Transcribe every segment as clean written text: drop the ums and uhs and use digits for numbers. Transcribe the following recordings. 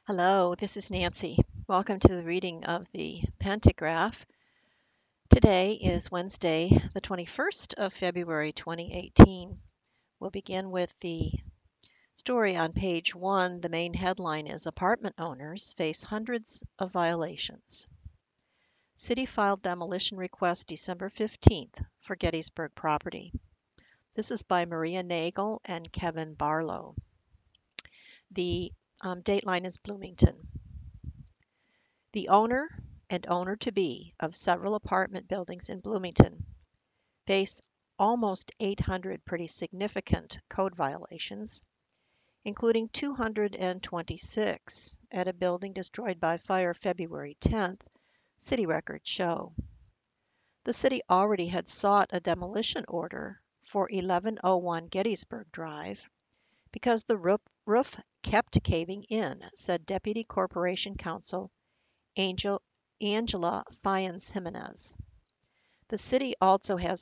Hello, this is Nancy. Welcome to the reading of the Pentagraph. Today is Wednesday, the 21st of February 2018. We'll begin with the story on page 1. The main headline is Apartment Owners Face Hundreds of Violations. City filed demolition request December 15th for Gettysburg property. This is by Maria Nagel and Kevin Barlow. The dateline is Bloomington. The owner and owner-to-be of several apartment buildings in Bloomington face almost 800 pretty significant code violations, including 226 at a building destroyed by fire February 10th, city records show. The city already had sought a demolition order for 1101 Gettysburg Drive because the roof kept caving in, said Deputy Corporation Counsel Angela Fayans-Jimenez. The city also has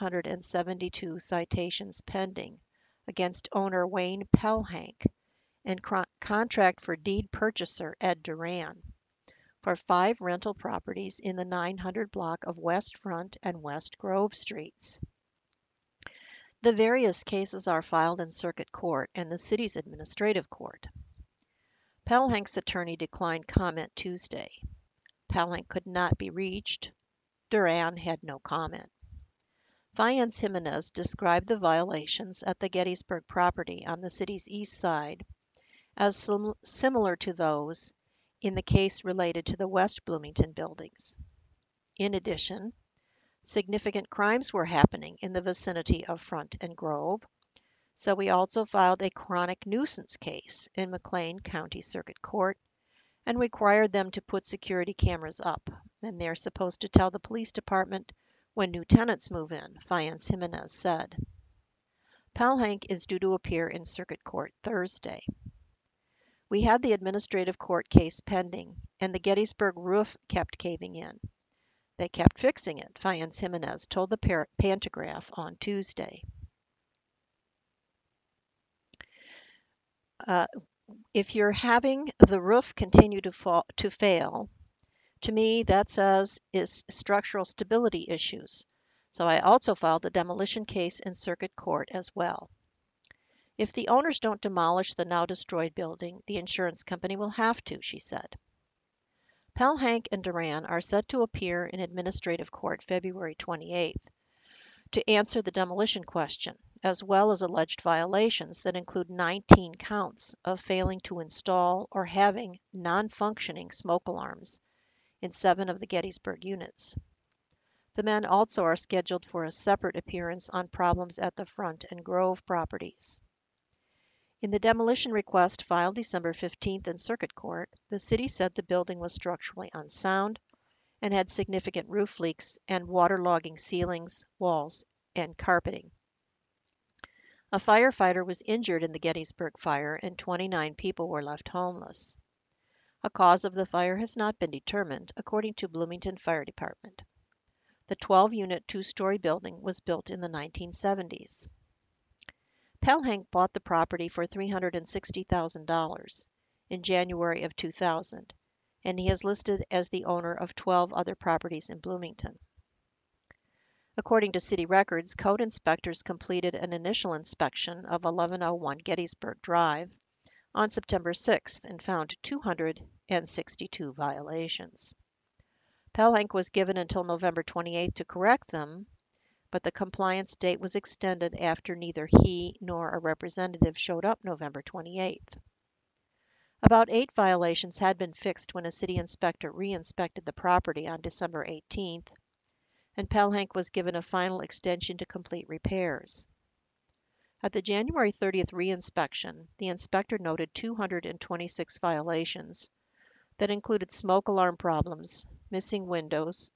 572 citations pending against owner Wayne Pelhank and contract for deed purchaser Ed Duran for 5 rental properties in the 900 block of West Front and West Grove Streets. The various cases are filed in circuit court and the city's administrative court. Pelhank's attorney declined comment Tuesday. Pelhank could not be reached. Duran had no comment. Fayans-Jimenez described the violations at the Gettysburg property on the city's east side as similar to those in the case related to the West Bloomington buildings. In addition, significant crimes were happening in the vicinity of Front and Grove, so we also filed a chronic nuisance case in McLean County Circuit Court and required them to put security cameras up, and they're supposed to tell the police department when new tenants move in, Fayans-Jimenez said. Pelhank is due to appear in circuit court Thursday. We had the administrative court case pending, and the Gettysburg roof kept caving in. They kept fixing it, Fayans-Jimenez told the Pantograph on Tuesday. If you're having the roof continue to fail, to me, that says is structural stability issues. So I also filed a demolition case in circuit court as well. If the owners don't demolish the now destroyed building, the insurance company will have to, she said. Pelhank and Duran are set to appear in administrative court February 28th to answer the demolition question, as well as alleged violations that include 19 counts of failing to install or having non-functioning smoke alarms in 7 of the Gettysburg units. The men also are scheduled for a separate appearance on problems at the Front and Grove properties. In the demolition request filed December 15th in circuit court, the city said the building was structurally unsound and had significant roof leaks and waterlogging ceilings, walls, and carpeting. A firefighter was injured in the Gettysburg fire and 29 people were left homeless. A cause of the fire has not been determined, according to Bloomington Fire Department. The 12-unit, 2-story building was built in the 1970s. Pelhank bought the property for $360,000 in January of 2000, and he is listed as the owner of 12 other properties in Bloomington. According to city records, code inspectors completed an initial inspection of 1101 Gettysburg Drive on September 6th and found 262 violations. Pelhank was given until November 28th to correct them, but the compliance date was extended after neither he nor a representative showed up November 28th. About 8 violations had been fixed when a city inspector re-inspected the property on December 18th, and Pelhank was given a final extension to complete repairs. At the January 30th re-inspection, the inspector noted 226 violations that included smoke alarm problems, missing doors,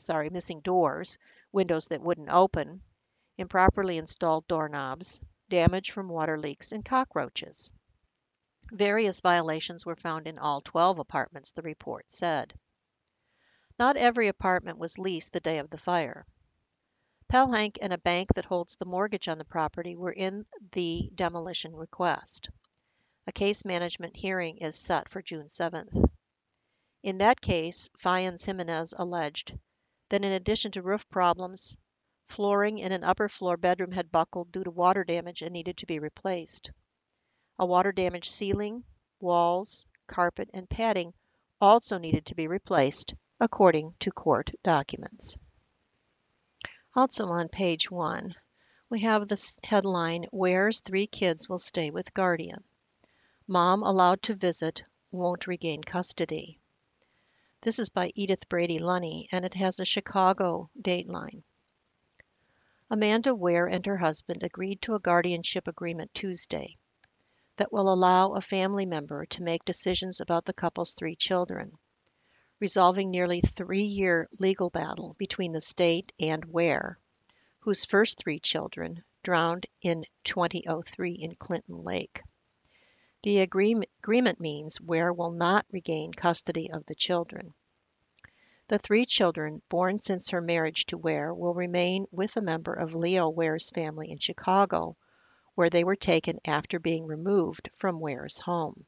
windows that wouldn't open, improperly installed doorknobs, damage from water leaks, and cockroaches. Various violations were found in all 12 apartments, the report said. Not every apartment was leased the day of the fire. Pelhank and a bank that holds the mortgage on the property were in the demolition request. A case management hearing is set for June 7th. In that case, Fyans Jimenez alleged that in addition to roof problems, flooring in an upper floor bedroom had buckled due to water damage and needed to be replaced. A water-damaged ceiling, walls, carpet, and padding also needed to be replaced, according to court documents. Also on page 1, we have this headline, Ware's 3 kids will stay with guardian. Mom allowed to visit, won't regain custody. This is by Edith Brady Lunny, and it has a Chicago dateline. Amanda Ware and her husband agreed to a guardianship agreement Tuesday that will allow a family member to make decisions about the couple's 3 children, resolving nearly 3-year legal battle between the state and Ware, whose first 3 children drowned in 2003 in Clinton Lake. The agreement means Ware will not regain custody of the children. The 3 children born since her marriage to Ware will remain with a member of Leo Ware's family in Chicago, where they were taken after being removed from Ware's home.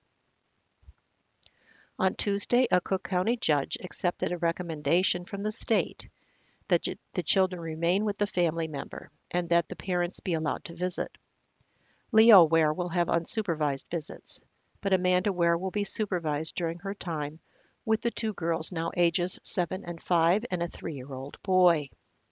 On Tuesday, a Cook County judge accepted a recommendation from the state that the children remain with the family member and that the parents be allowed to visit. Leo Ware will have unsupervised visits, but Amanda Ware will be supervised during her time with the 2 girls now ages 7 and 5 and a 3-year-old boy.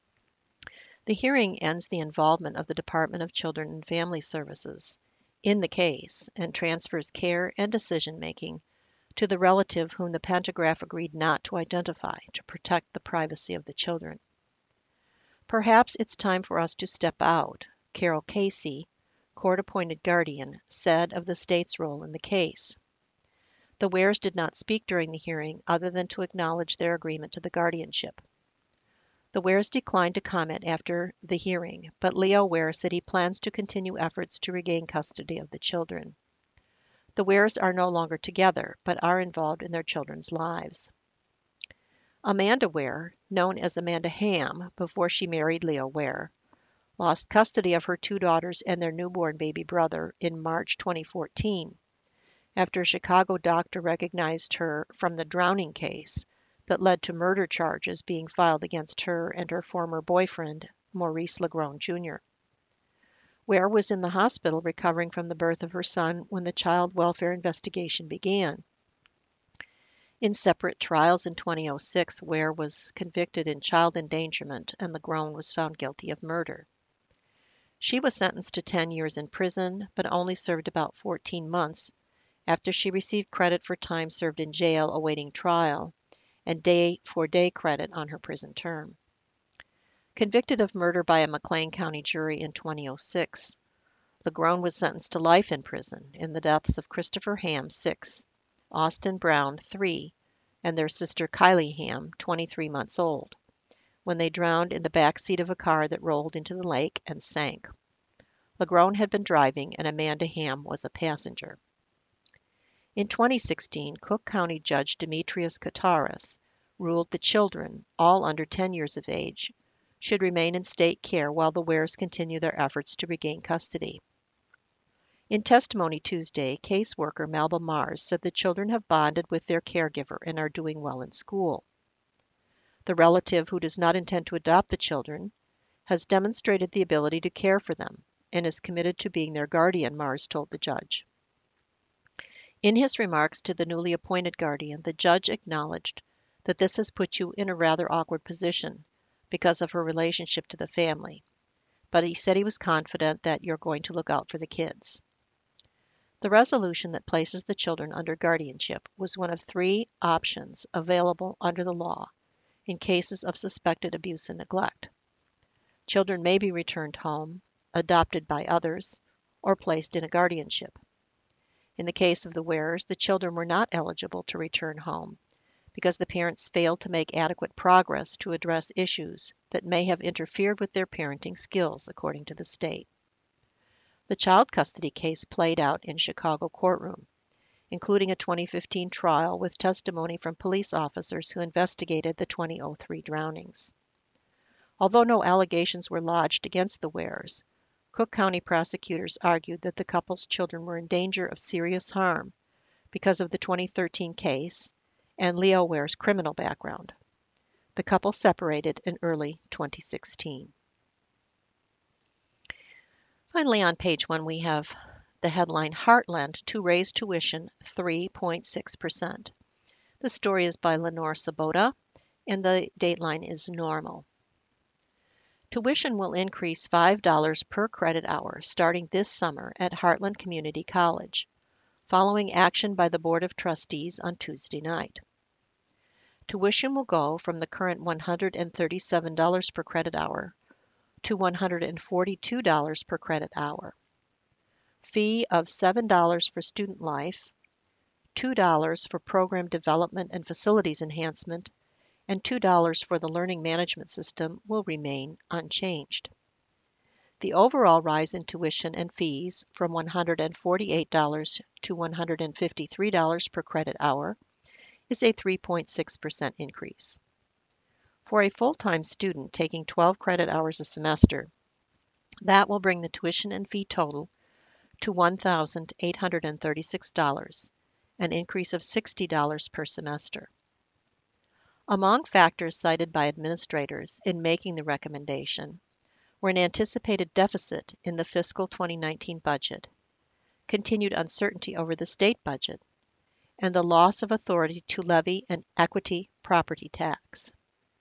The hearing ends the involvement of the Department of Children and Family Services in the case and transfers care and decision-making to the relative whom the Pentagraph agreed not to identify to protect the privacy of the children. Perhaps it's time for us to step out, Carol Casey, court-appointed guardian, said of the state's role in the case. The Wares did not speak during the hearing other than to acknowledge their agreement to the guardianship. The Wares declined to comment after the hearing, but Leo Ware said he plans to continue efforts to regain custody of the children. The Wares are no longer together, but are involved in their children's lives. Amanda Ware, known as Amanda Ham before she married Leo Ware, lost custody of her 2 daughters and their newborn baby brother in March 2014, after a Chicago doctor recognized her from the drowning case that led to murder charges being filed against her and her former boyfriend, Maurice LaGrone Jr. Ware was in the hospital recovering from the birth of her son when the child welfare investigation began. In separate trials in 2006, Ware was convicted in child endangerment and LaGrone was found guilty of murder. She was sentenced to 10 years in prison, but only served about 14 months after she received credit for time served in jail awaiting trial and day-for-day credit on her prison term. Convicted of murder by a McLean County jury in 2006, LaGrone was sentenced to life in prison in the deaths of Christopher Ham, 6, Austin Brown, 3, and their sister Kylie Ham, 23 months old, when they drowned in the back seat of a car that rolled into the lake and sank. LaGrone had been driving and Amanda Ham was a passenger. In 2016, Cook County Judge Demetrius Kataris ruled the children, all under 10 years of age, should remain in state care while the Wares continue their efforts to regain custody. In testimony Tuesday, caseworker Melba Mars said the children have bonded with their caregiver and are doing well in school. The relative who does not intend to adopt the children has demonstrated the ability to care for them and is committed to being their guardian, Mars told the judge. In his remarks to the newly appointed guardian, the judge acknowledged that this has put you in a rather awkward position because of her relationship to the family, but he said he was confident that you're going to look out for the kids. The resolution that places the children under guardianship was one of 3 options available under the law in cases of suspected abuse and neglect. Children may be returned home, adopted by others, or placed in a guardianship. In the case of the Wares, the children were not eligible to return home because the parents failed to make adequate progress to address issues that may have interfered with their parenting skills, according to the state. The child custody case played out in Chicago courtroom, including a 2015 trial with testimony from police officers who investigated the 2003 drownings. Although no allegations were lodged against the Wares, Cook County prosecutors argued that the couple's children were in danger of serious harm because of the 2013 case and Leo Ware's criminal background. The couple separated in early 2016. Finally, on page 1, we have the headline, Heartland to Raise Tuition 3.6%. The story is by Lenore Sabota, and the dateline is normal. Tuition will increase $5 per credit hour starting this summer at Heartland Community College, following action by the Board of Trustees on Tuesday night. Tuition will go from the current $137 per credit hour to $142 per credit hour. Fee of $7 for student life, $2 for program development and facilities enhancement, and $2 for the learning management system will remain unchanged. The overall rise in tuition and fees from $148 to $153 per credit hour is a 3.6% increase. For a full-time student taking 12 credit hours a semester, that will bring the tuition and fee total to $1,836, an increase of $60 per semester. Among factors cited by administrators in making the recommendation were an anticipated deficit in the fiscal 2019 budget, continued uncertainty over the state budget, and the loss of authority to levy an equity property tax.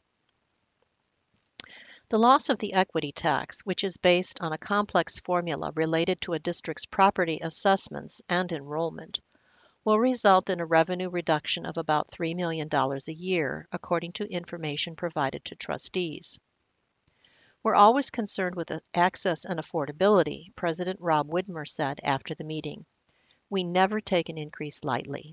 The loss of the equity tax, which is based on a complex formula related to a district's property assessments and enrollment, will result in a revenue reduction of about $3 million a year, according to information provided to trustees. We're always concerned with access and affordability, President Rob Widmer said after the meeting. We never take an increase lightly.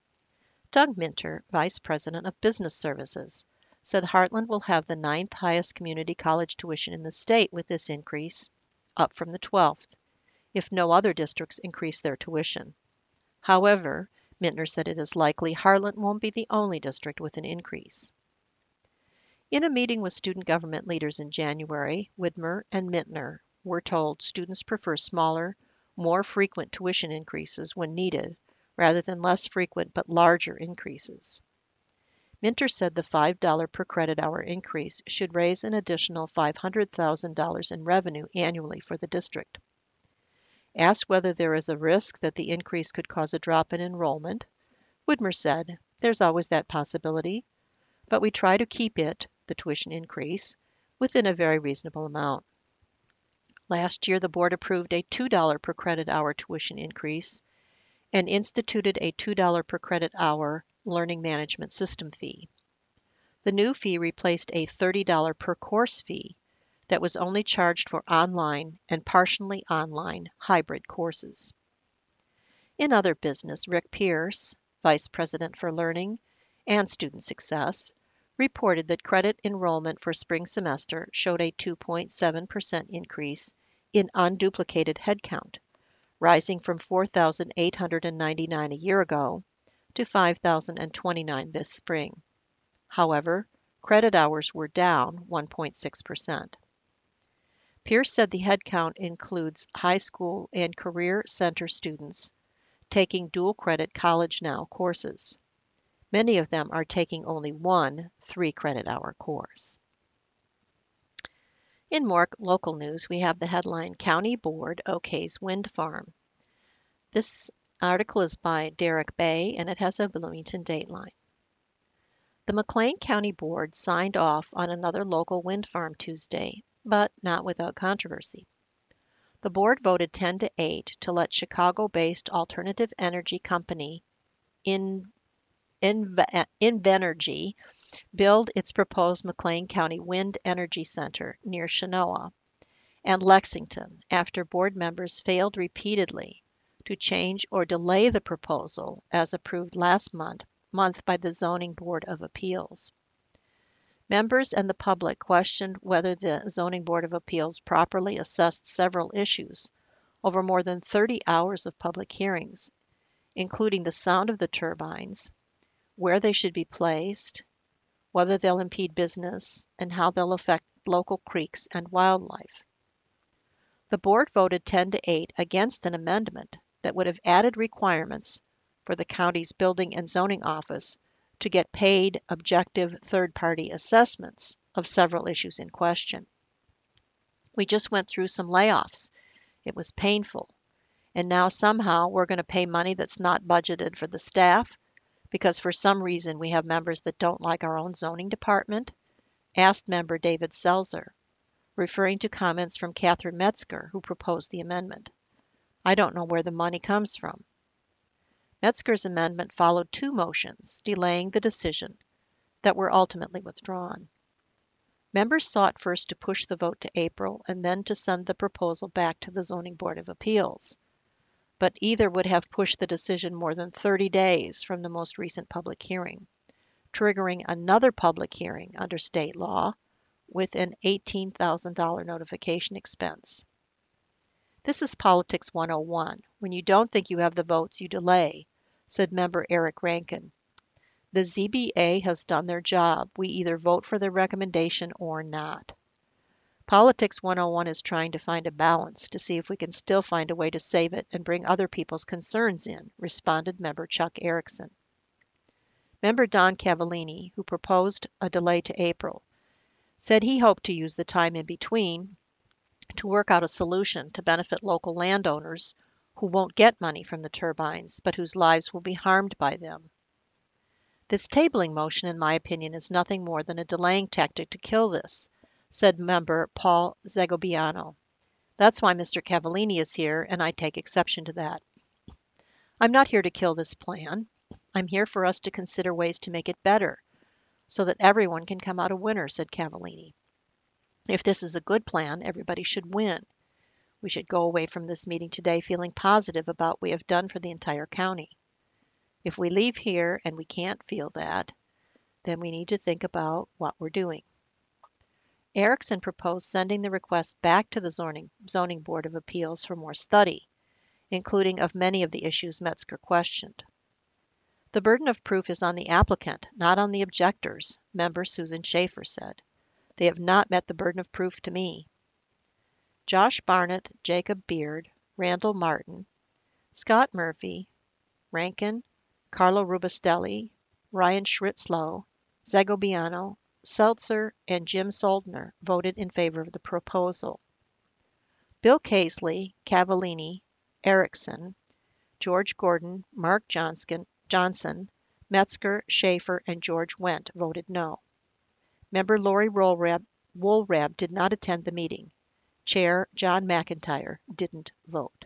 Doug Minter, Vice President of Business Services, said Heartland will have the 9th highest community college tuition in the state with this increase, up from the 12th, if no other districts increase their tuition. However, Mintner said it is likely Heartland won't be the only district with an increase. In a meeting with student government leaders in January, Widmer and Mintner were told students prefer smaller, more frequent tuition increases when needed, rather than less frequent but larger increases. Minter said the $5 per credit hour increase should raise an additional $500,000 in revenue annually for the district. Asked whether there is a risk that the increase could cause a drop in enrollment, Widmer said, "There's always that possibility, but we try to keep it, the tuition increase, within a very reasonable amount." Last year, the board approved a $2 per credit hour tuition increase and instituted a $2 per credit hour learning management system fee. The new fee replaced a $30 per course fee that was only charged for online and partially online hybrid courses. In other business, Rick Pierce, Vice President for Learning and Student Success, reported that credit enrollment for spring semester showed a 2.7% increase in unduplicated headcount, rising from 4,899 a year ago to 5,029 this spring. However, credit hours were down 1.6%. Pierce said the headcount includes high school and career center students taking dual credit College Now courses. Many of them are taking only one 3-credit hour course. In more local news, we have the headline, County Board OKs Wind Farm. This article is by Derek Bay, and it has a Bloomington dateline. The McLean County Board signed off on another local wind farm Tuesday, but not without controversy. The board voted 10-8 to let Chicago-based alternative energy company Invenergy build its proposed McLean County Wind Energy Center near Chenoa and Lexington after board members failed repeatedly to change or delay the proposal as approved last month by the Zoning Board of Appeals. Members and the public questioned whether the Zoning Board of Appeals properly assessed several issues over more than 30 hours of public hearings, including the sound of the turbines, where they should be placed, whether they'll impede business, and how they'll affect local creeks and wildlife. The board voted 10 to 8 against an amendment that would have added requirements for the county's building and zoning office to get paid objective third-party assessments of several issues in question. We just went through some layoffs. It was painful. And now somehow we're going to pay money that's not budgeted for the staff because for some reason we have members that don't like our own zoning department, asked member David Selzer, referring to comments from Catherine Metzger, who proposed the amendment. I don't know where the money comes from. Metzger's amendment followed 2 motions delaying the decision that were ultimately withdrawn. Members sought first to push the vote to April and then to send the proposal back to the Zoning Board of Appeals, but either would have pushed the decision more than 30 days from the most recent public hearing, triggering another public hearing under state law with an $18,000 notification expense. This is Politics 101. When you don't think you have the votes, you delay, said member Eric Rankin. The ZBA has done their job. We either vote for the recommendation or not. Politics 101 is trying to find a balance to see if we can still find a way to save it and bring other people's concerns in, responded member Chuck Erickson. Member Don Cavallini, who proposed a delay to April, said he hoped to use the time in between to work out a solution to benefit local landowners who won't get money from the turbines, but whose lives will be harmed by them. This tabling motion, in my opinion, is nothing more than a delaying tactic to kill this, said member Paul Zagobiano. That's why Mr. Cavallini is here, and I take exception to that. I'm not here to kill this plan. I'm here for us to consider ways to make it better, so that everyone can come out a winner, said Cavallini. If this is a good plan, everybody should win. We should go away from this meeting today feeling positive about what we have done for the entire county. If we leave here and we can't feel that, then we need to think about what we're doing. Erickson proposed sending the request back to the Zoning Board of Appeals for more study, including of many of the issues Metzger questioned. The burden of proof is on the applicant, not on the objectors, member Susan Schaefer said. They have not met the burden of proof to me. Josh Barnett, Jacob Beard, Randall Martin, Scott Murphy, Rankin, Carlo Rubistelli, Ryan Schritzlow, Zagobiano, Seltzer, and Jim Soldner voted in favor of the proposal. Bill Casely, Cavallini, Erickson, George Gordon, Mark Johnson, Metzger, Schaefer, and George Wendt voted no. Member Lori Woolrab did not attend the meeting. Chair John McIntyre didn't vote.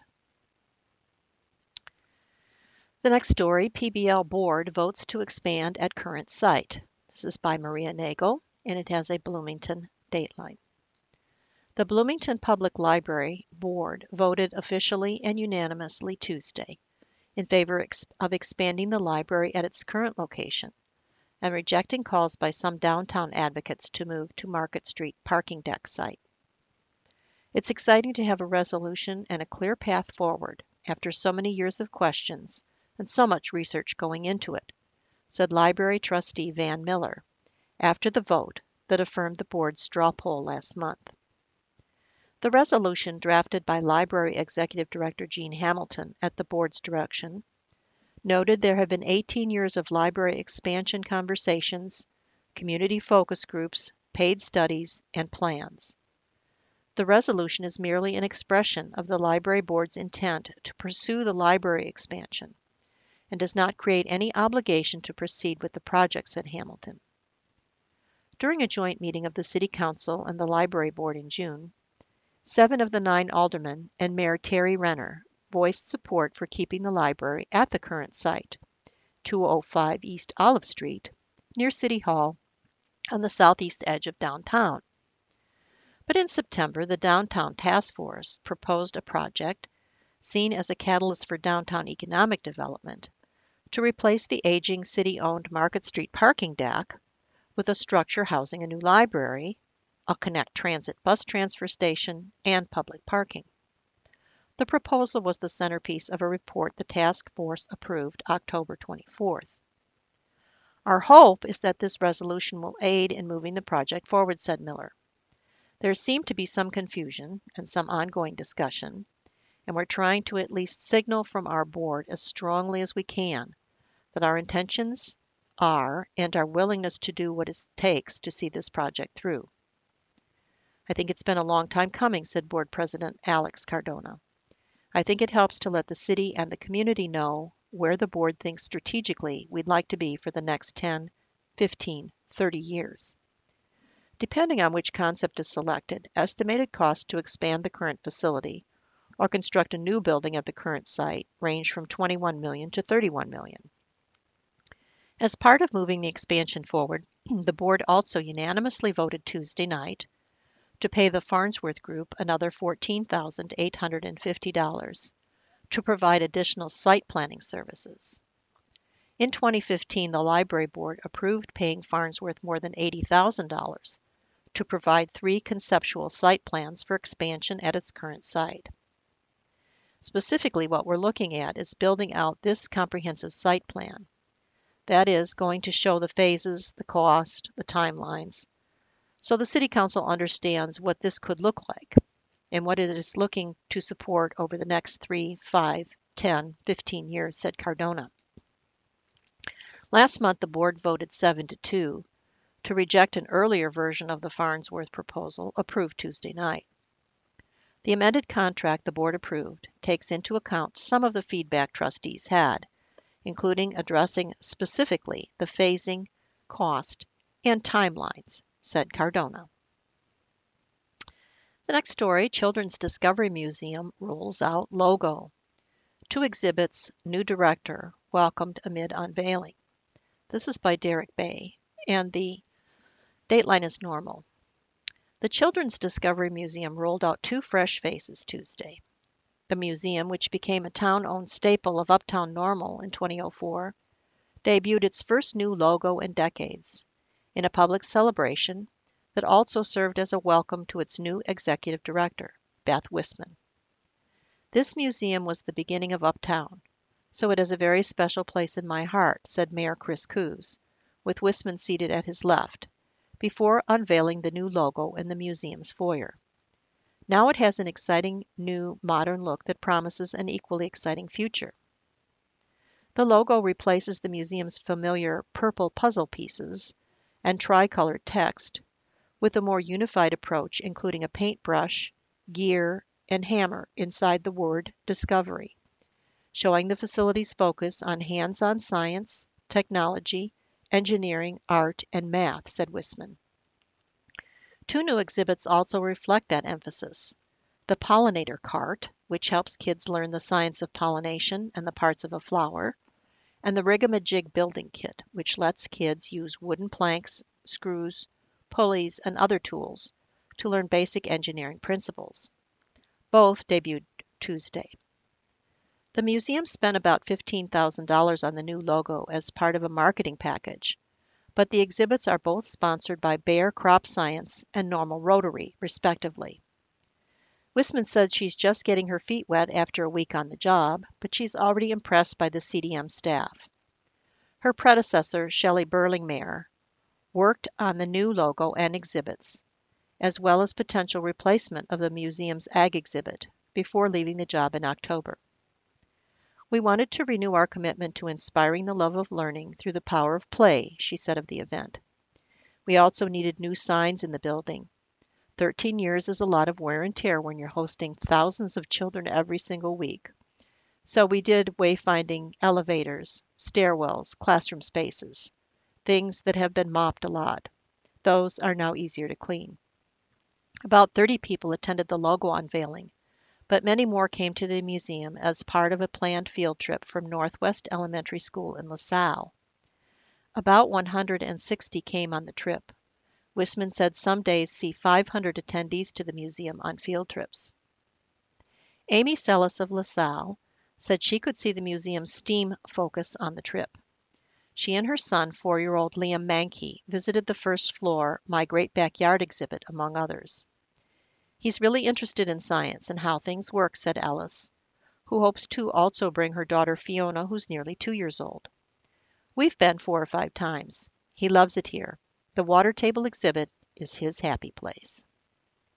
The next story, PBL Board votes to expand at current site. This is by Maria Nagel, and it has a Bloomington dateline. The Bloomington Public Library Board voted officially and unanimously Tuesday in favor of expanding the library at its current location and rejecting calls by some downtown advocates to move to Market Street parking deck site. It's exciting to have a resolution and a clear path forward after so many years of questions and so much research going into it, said Library Trustee Van Miller after the vote that affirmed the board's straw poll last month. The resolution, drafted by Library Executive Director Gene Hamilton at the board's direction, noted there have been 18 years of library expansion conversations, community focus groups, paid studies, and plans. The resolution is merely an expression of the library board's intent to pursue the library expansion and does not create any obligation to proceed with the project, said Hamilton. During a joint meeting of the City Council and the Library Board in June, 7 of the 9 aldermen and Mayor Terry Renner voiced support for keeping the library at the current site, 205 East Olive Street, near City Hall on the southeast edge of downtown. But in September, the Downtown Task Force proposed a project, seen as a catalyst for downtown economic development, to replace the aging city-owned Market Street parking deck with a structure housing a new library, a Connect Transit bus transfer station, and public parking. The proposal was the centerpiece of a report the task force approved October 24th. Our hope is that this resolution will aid in moving the project forward, said Miller. There seemed to be some confusion and some ongoing discussion, and we're trying to at least signal from our board as strongly as we can that our intentions are and our willingness to do what it takes to see this project through. I think it's been a long time coming, said Board President Alex Cardona. I think it helps to let the city and the community know where the board thinks strategically we'd like to be for the next 10, 15, 30 years. Depending on which concept is selected, estimated costs to expand the current facility or construct a new building at the current site range from 21 million to 31 million. As part of moving the expansion forward, the board also unanimously voted Tuesday night to pay the Farnsworth Group another $14,850 to provide additional site planning services. In 2015, the library board approved paying Farnsworth more than $80,000 to provide 3 conceptual site plans for expansion at its current site. Specifically, what we're looking at is building out this comprehensive site plan. That is going to show the phases, the cost, the timelines, so the City Council understands what this could look like and what it is looking to support over the next 3, 5, 10, 15 years, said Cardona. Last month, the board voted 7-2 to reject an earlier version of the Farnsworth proposal approved Tuesday night. The amended contract the board approved takes into account some of the feedback trustees had, including addressing specifically the phasing, cost, and timelines, said Cardona. The next story, Children's Discovery Museum rolls out logo. 2 exhibits, new director, welcomed amid unveiling. This is by Derek Bay, and the dateline is normal. The Children's Discovery Museum rolled out 2 fresh faces Tuesday. The museum, which became a town-owned staple of Uptown Normal in 2004, debuted its first new logo in decades in a public celebration that also served as a welcome to its new executive director, Beth Wisman. This museum was the beginning of Uptown, so it has a very special place in my heart, said Mayor Chris Coos, with Wisman seated at his left, before unveiling the new logo in the museum's foyer. Now it has an exciting, new, modern look that promises an equally exciting future. The logo replaces the museum's familiar purple puzzle pieces and tricolored text with a more unified approach, including a paintbrush, gear, and hammer inside the word Discovery, showing the facility's focus on hands-on science, technology, engineering, art, and math, said Wisman. 2 new exhibits also reflect that emphasis. The Pollinator Cart, which helps kids learn the science of pollination and the parts of a flower, and the Rig-a-ma-Jig building kit, which lets kids use wooden planks, screws, pulleys, and other tools to learn basic engineering principles. Both debuted Tuesday. The museum spent about $15,000 on the new logo as part of a marketing package, but the exhibits are both sponsored by Bayer Crop Science and Normal Rotary, respectively. Wisman said she's just getting her feet wet after a week on the job, but she's already impressed by the CDM staff. Her predecessor, Shelley Burlingmeier, worked on the new logo and exhibits, as well as potential replacement of the museum's ag exhibit, before leaving the job in October. We wanted to renew our commitment to inspiring the love of learning through the power of play, she said of the event. We also needed new signs in the building. 13 years is a lot of wear and tear when you're hosting thousands of children every single week. So we did wayfinding elevators, stairwells, classroom spaces, things that have been mopped a lot. Those are now easier to clean. About 30 people attended the logo unveiling, but many more came to the museum as part of a planned field trip from Northwest Elementary School in LaSalle. About 160 came on the trip. Wisman said some days see 500 attendees to the museum on field trips. Amy Sellis of LaSalle said she could see the museum's STEAM focus on the trip. She and her son, 4-year-old Liam Mankey, visited the first floor My Great Backyard exhibit, among others. He's really interested in science and how things work, said Ellis, who hopes to also bring her daughter Fiona, who's nearly 2 years old. We've been 4 or 5 times. He loves it here. The water table exhibit is his happy place.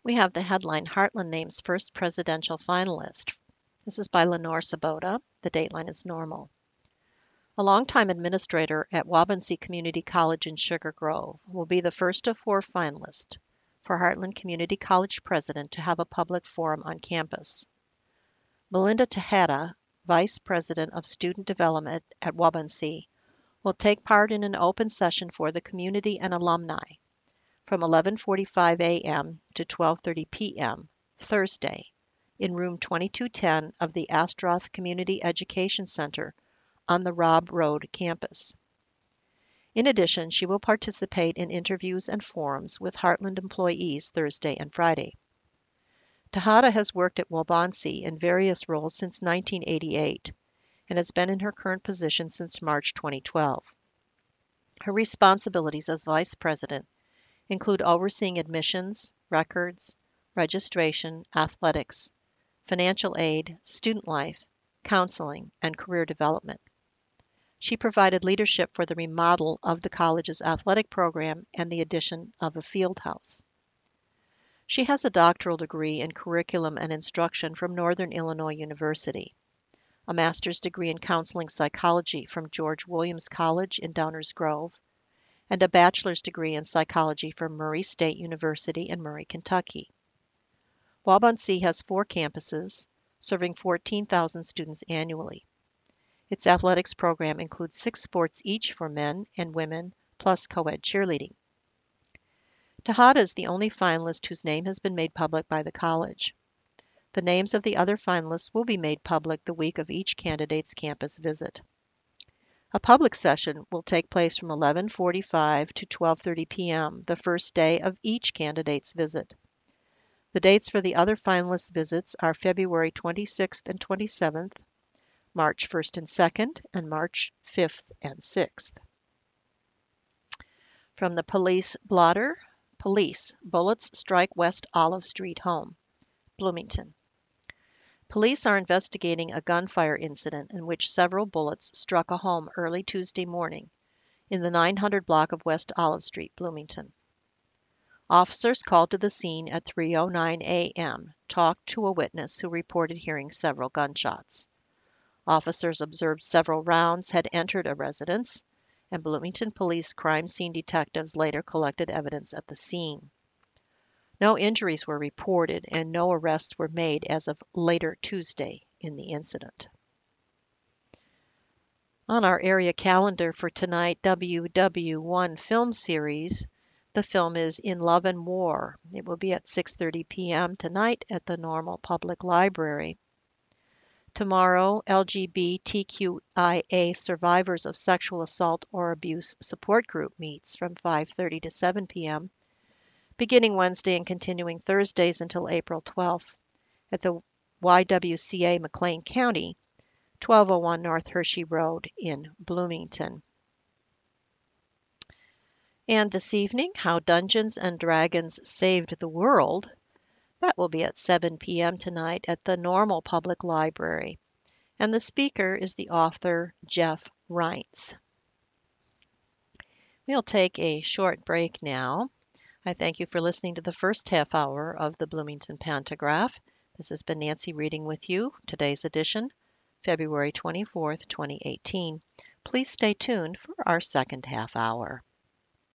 We have the headline, Heartland names first presidential finalist. This is by Lenore Sabota. The dateline is normal. A longtime administrator at Waubonsee Community College in Sugar Grove will be the first of 4 finalists for Heartland Community College president to have a public forum on campus. Melinda Tejada, Vice President of Student Development at Waubonsee, will take part in an open session for the community and alumni from 11:45 a.m. to 12:30 p.m. Thursday in room 2210 of the Astroth Community Education Center on the Robb Road campus. In addition, she will participate in interviews and forums with Heartland employees Thursday and Friday. Tejada has worked at Waubonsee in various roles since 1988 and has been in her current position since March 2012. Her responsibilities as vice president include overseeing admissions, records, registration, athletics, financial aid, student life, counseling, and career development. She provided leadership for the remodel of the college's athletic program and the addition of a field house. She has a doctoral degree in curriculum and instruction from Northern Illinois University, a master's degree in counseling psychology from George Williams College in Downers Grove, and a bachelor's degree in psychology from Murray State University in Murray, Kentucky. Waubonsee has 4 campuses, serving 14,000 students annually. Its athletics program includes 6 sports each for men and women, plus co-ed cheerleading. Tejada is the only finalist whose name has been made public by the college. The names of the other finalists will be made public the week of each candidate's campus visit. A public session will take place from 11:45 to 12:30 p.m. the first day of each candidate's visit. The dates for the other finalists' visits are February 26th and 27th, March 1st and 2nd, and March 5th and 6th. From the police blotter, police, bullets strike West Olive Street home, Bloomington. Police are investigating a gunfire incident in which several bullets struck a home early Tuesday morning in the 900 block of West Olive Street, Bloomington. Officers called to the scene at 3:09 a.m. talked to a witness who reported hearing several gunshots. Officers observed several rounds had entered a residence, and Bloomington Police crime scene detectives later collected evidence at the scene. No injuries were reported and no arrests were made as of later Tuesday in the incident. On our area calendar for tonight, WW1 film series, the film is In Love and War. It will be at 6:30 p.m. tonight at the Normal Public Library. Tomorrow, LGBTQIA Survivors of Sexual Assault or Abuse Support Group meets from 5:30 to 7 p.m., beginning Wednesday and continuing Thursdays until April 12th at the YWCA McLean County, 1201 North Hershey Road in Bloomington. And this evening, How Dungeons and Dragons Saved the World. That will be at 7 p.m. tonight at the Normal Public Library. And the speaker is the author Jeff Reitz. We'll take a short break now. I thank you for listening to the first half hour of the Bloomington Pantograph. This has been Nancy reading with you. Today's edition, February 24th, 2018. Please stay tuned for our second half hour.